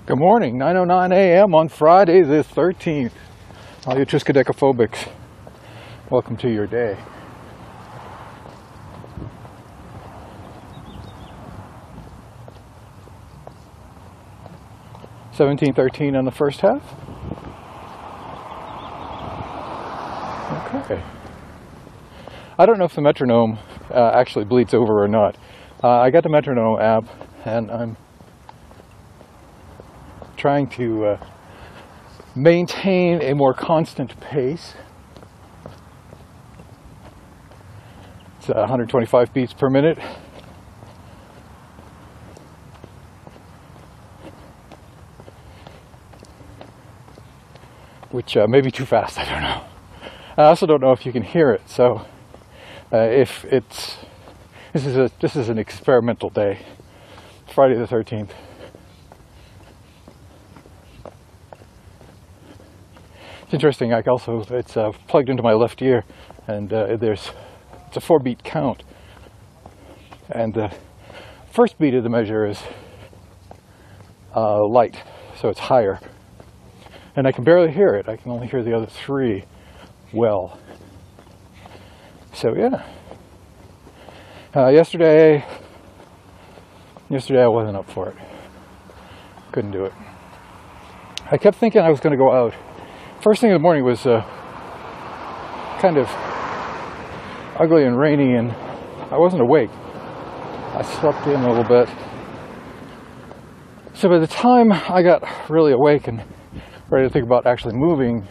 Good morning, 9:09 a.m. on Friday the 13th. All you Triskaidekaphobics, welcome to your day. $17.13 on the first half. Okay. I don't know if the metronome actually bleeds over or not. I got the metronome app and I'm trying to maintain a more constant pace. It's 125 beats per minute. Which may be too fast, I don't know. I also don't know if you can hear it, so if it's this is an experimental day, Friday the 13th. It's interesting. It's plugged into my left ear, and it's a 4-beat count, and the first beat of the measure is light, so it's higher, and I can barely hear it. I can only hear the other 3 well. So yeah. Yesterday I wasn't up for it. Couldn't do it. I kept thinking I was going to go out. First thing in the morning was kind of ugly and rainy, and I wasn't awake. I slept in a little bit. So by the time I got really awake and ready to think about actually moving,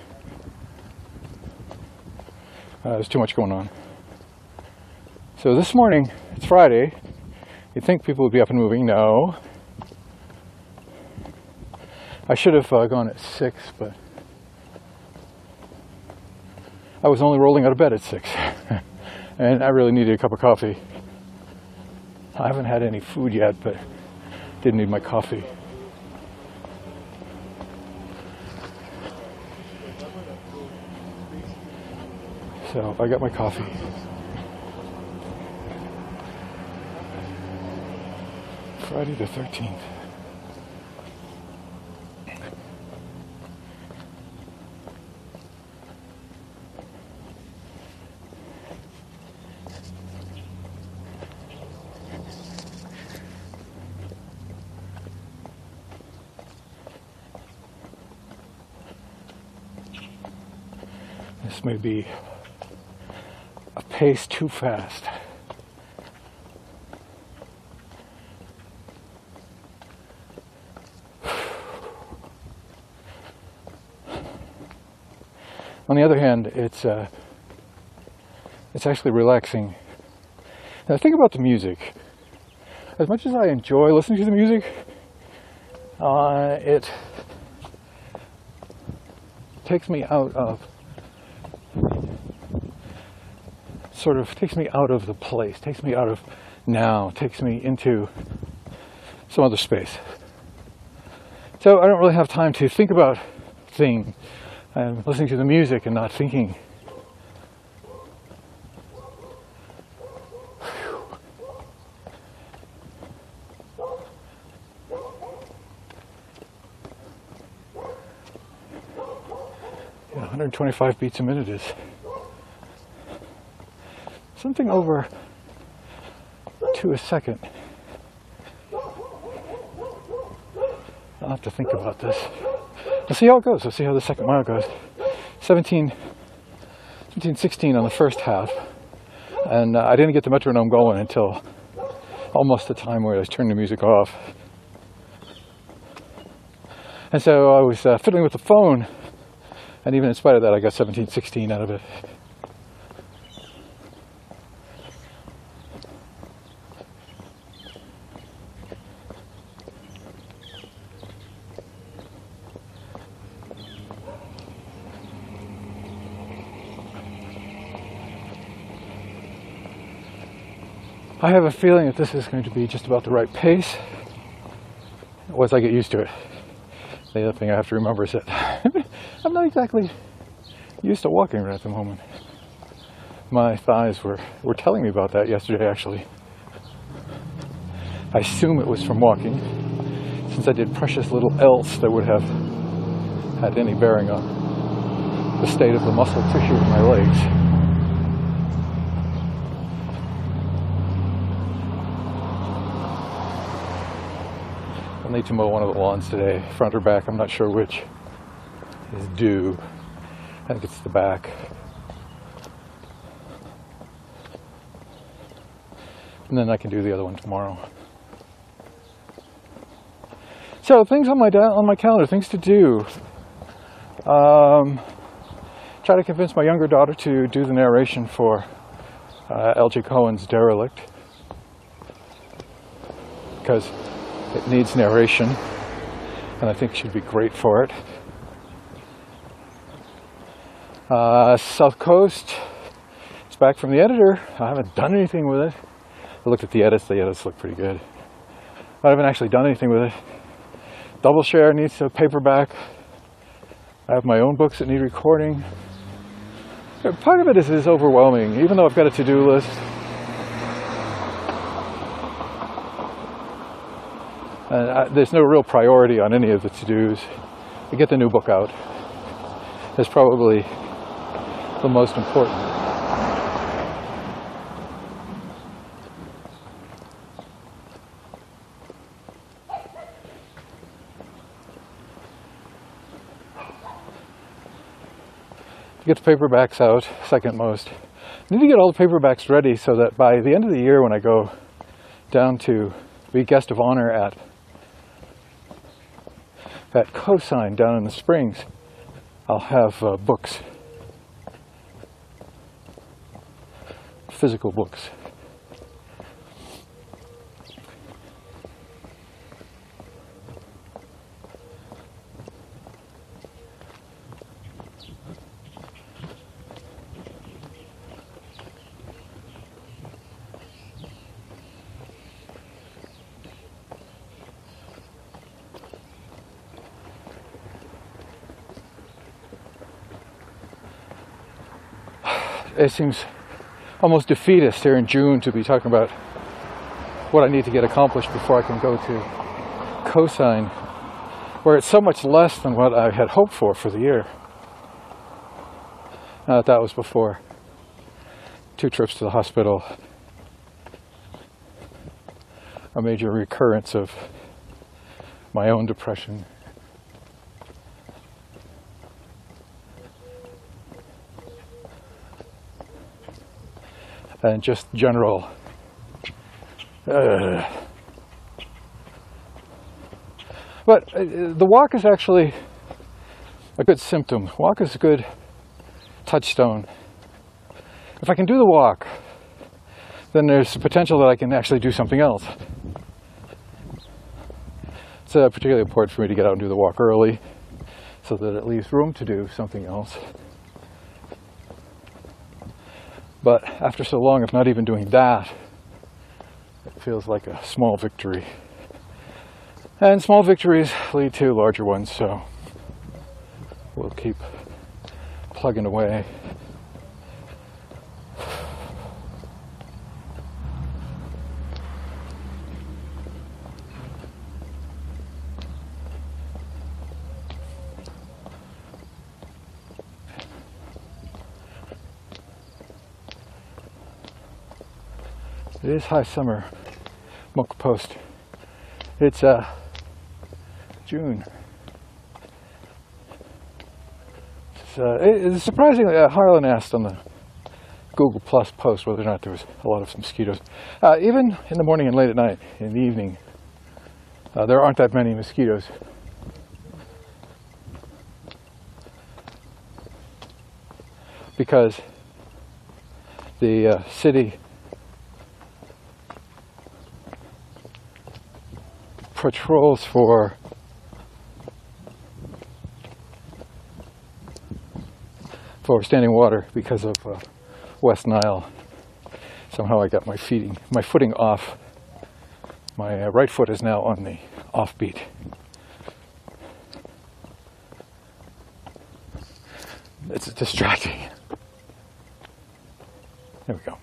there's too much going on. So this morning, it's Friday. You'd think people would be up and moving. No. I should have gone at 6, but I was only rolling out of bed at 6. And I really needed a cup of coffee. I haven't had any food yet, but did need my coffee. So I got my coffee. Friday the 13th. This may be a pace too fast. On the other hand, it's actually relaxing. Now think about the music. As much as I enjoy listening to the music, it takes me out of the place, takes me out of now, takes me into some other space. So I don't really have time to think about things. I'm listening to the music and not thinking. Yeah, 125 beats a minute is something over 2 a second. I'll have to think about this. We'll see how it goes. We'll see how the second mile goes. 17:16 on the first half. And I didn't get the metronome going until almost the time where I was turning the music off. And so I was fiddling with the phone. And even in spite of that, I got 17:16 out of it. I have a feeling that this is going to be just about the right pace once I get used to it. The other thing I have to remember is that I'm not exactly used to walking right at the moment. My thighs were telling me about that yesterday, actually. I assume it was from walking. since I did precious little else that would have had any bearing on the state of the muscle tissue in my legs. I'll need to mow one of the lawns today, front or back, I'm not sure which is due. I think it's the back. And then I can do the other one tomorrow. So things on my calendar, things to do. Try to convince my younger daughter to do the narration for L.J. Cohen's Derelict, because it needs narration, and I think she'd be great for it. South Coast, it's back from the editor. I haven't done anything with it. I looked at the edits look pretty good. I haven't actually done anything with it. Double Share needs a paperback. I have my own books that need recording. Part of it is overwhelming, even though I've got a to-do list. There's no real priority on any of the to-dos. To get the new book out is probably the most important. To get the paperbacks out, second most. I need to get all the paperbacks ready so that by the end of the year, when I go down to be guest of honor at Cosign down in the Springs, I'll have books, physical books. It seems almost defeatist here in June to be talking about what I need to get accomplished before I can go to Cosign, where it's so much less than what I had hoped for the year. That was before 2 trips to the hospital, a major recurrence of my own depression. And just general but the walk is actually a good symptom. Walk is a good touchstone. If I can do the walk, then there's the potential that I can actually do something else. It's particularly important for me to get out and do the walk early so that it leaves room to do something else. But after so long of not even doing that, it feels like a small victory. And small victories lead to larger ones, so we'll keep plugging away. It is high summer, Mocha Post. It's June. It's surprisingly, Harlan asked on the Google Plus post whether or not there was a lot of mosquitoes. Even in the morning and late at night, in the evening, there aren't that many mosquitoes. Because the city patrols for standing water because of West Nile. Somehow I got my footing off. My right foot is now on the offbeat. It's distracting. There we go.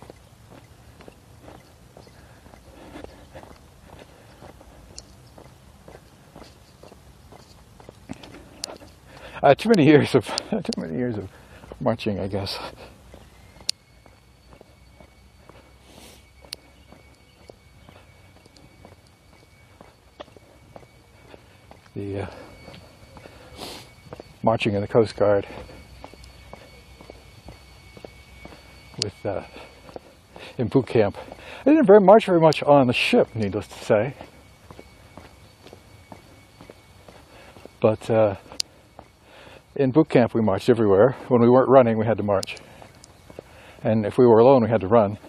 Too many years of marching, I guess. The marching in the Coast Guard with in boot camp. I didn't march very much on the ship, needless to say. But in boot camp we marched everywhere. When we weren't running, we had to march. And if we were alone, we had to run.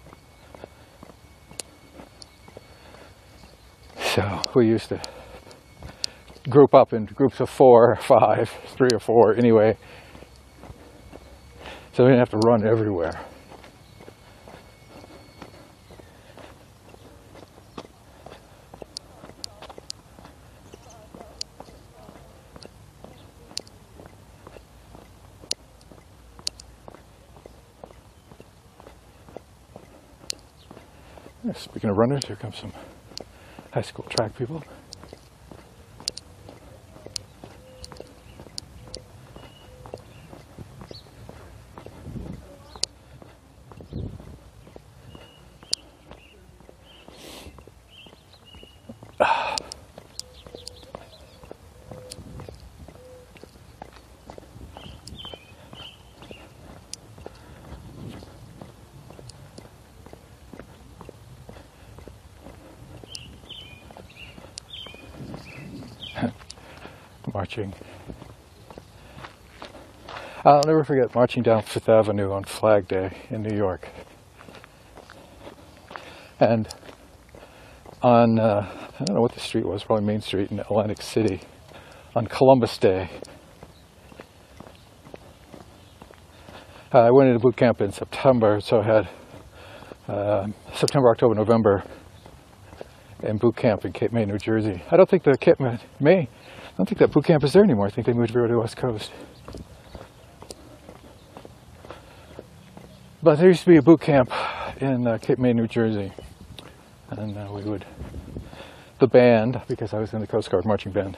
So we used to group up in groups of 4 or 5, 3 or 4 anyway. So we didn't have to run everywhere. Speaking of runners, here comes some high school track people. Marching. I'll never forget marching down Fifth Avenue on Flag Day in New York. And on, I don't know what the street was, probably Main Street in Atlantic City, on Columbus Day. I went into boot camp in September, so I had September, October, November in boot camp in Cape May, New Jersey. I don't think the Cape May, I don't think that boot camp is there anymore. I think they moved over to the West Coast. But there used to be a boot camp in Cape May, New Jersey. And we would, the band, because I was in the Coast Guard marching band,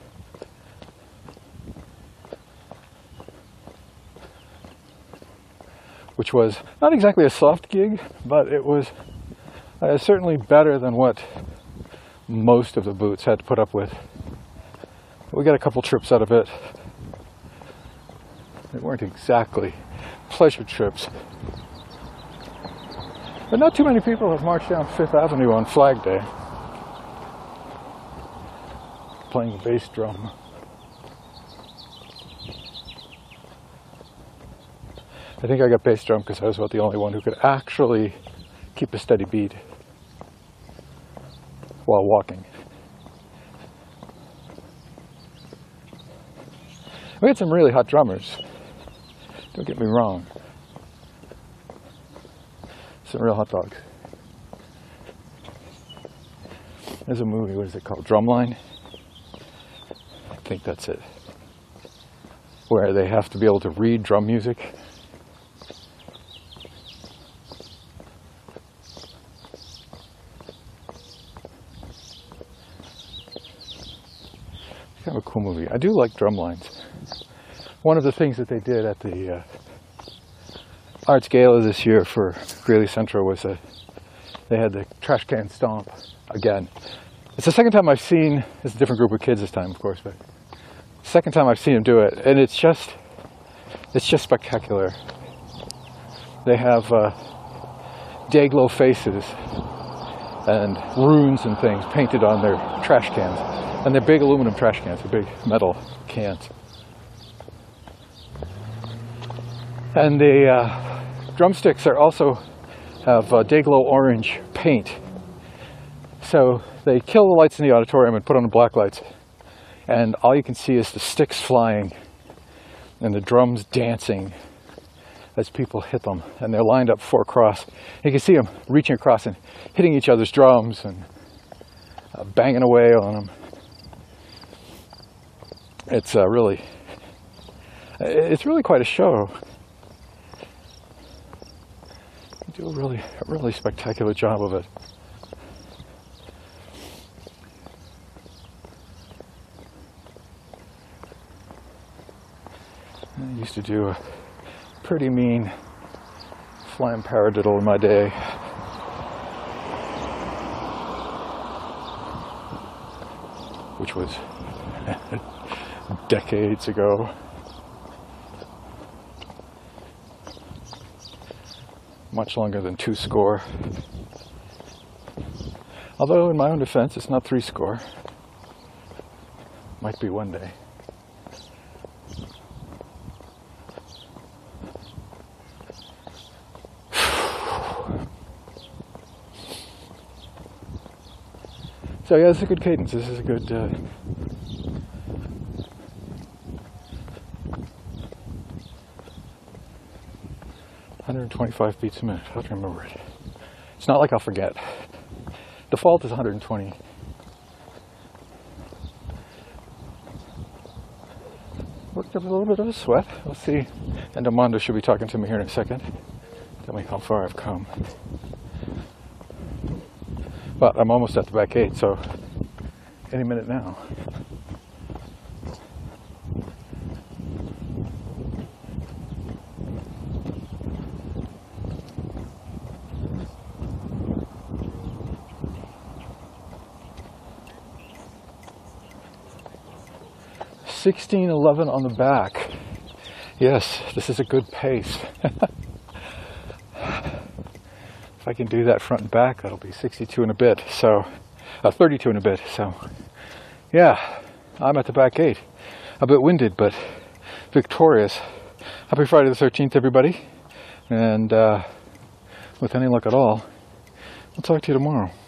which was not exactly a soft gig, but it was certainly better than what most of the boots had to put up with. We got a couple trips out of it. They weren't exactly pleasure trips. But not too many people have marched down Fifth Avenue on Flag Day, playing the bass drum. I think I got bass drum because I was about the only one who could actually keep a steady beat while walking. We had some really hot drummers, don't get me wrong. Some real hot dogs. There's a movie, what is it called? Drumline? I think that's it. Where they have to be able to read drum music. It's kind of a cool movie. I do like Drumlines. One of the things that they did at the Arts Gala this year for Greeley Central was they had the trash can stomp again. It's the second time I've seen, it's a different group of kids this time, of course, but second time I've seen them do it, and it's just spectacular. They have day-glow faces and runes and things painted on their trash cans, and they're big aluminum trash cans, they're big metal cans. And the drumsticks are also have day-glow orange paint. So they kill the lights in the auditorium and put on the black lights. And all you can see is the sticks flying and the drums dancing as people hit them. And they're lined up 4 across. You can see them reaching across and hitting each other's drums and banging away on them. It's really quite a show. Do a really spectacular job of it. I used to do a pretty mean flying paradiddle in my day. Which was decades ago. Much longer than 2 score. Although in my own defense, it's not 3 score. Might be one day. So yeah, this is a good cadence. This is a good 125 beats a minute. I have to remember it. It's not like I'll forget. Default is 120. Worked up a little bit of a sweat. Let's see. And Amanda should be talking to me here in a second. Tell me how far I've come. But I'm almost at the back 8, so any minute now. $16.11 on the back. Yes, this is a good pace. If I can do that front and back, that'll be 62 and a bit. So, 32 and a bit. So, yeah, I'm at the back 8. A bit winded, but victorious. Happy Friday the 13th, everybody. And with any luck at all, I'll talk to you tomorrow.